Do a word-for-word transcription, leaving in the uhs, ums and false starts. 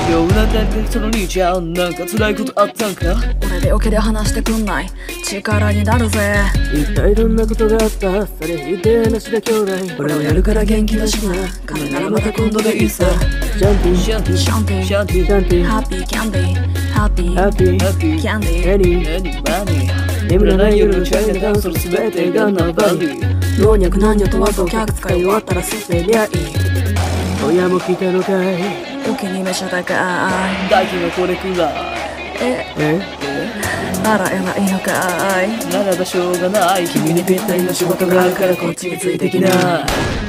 今日なんかその兄ちゃんなんか辛いことあったんか。 俺でオケで話してくんない、力になるぜ。 一体どんなことがあった、それ言って話だ兄弟。 俺はやるから元気だしな、金ならまた今度でいいさ。 シャンティーシャンティシャンティシャンティシャンティハッピーキャンディーハッピーハッピーハッピーキャンディーエニー何バニー眠らない夜のチャイナダンスの全てがナバリー。 老若男女問わずお客使い終わったら捨てりゃいい。 親も来たのかい。 お気に召し高い。 代金はこれくらい。 ええ洗えないのかい。 ならばしょうがない。君にぴったりの仕事があるからこっちについてきな。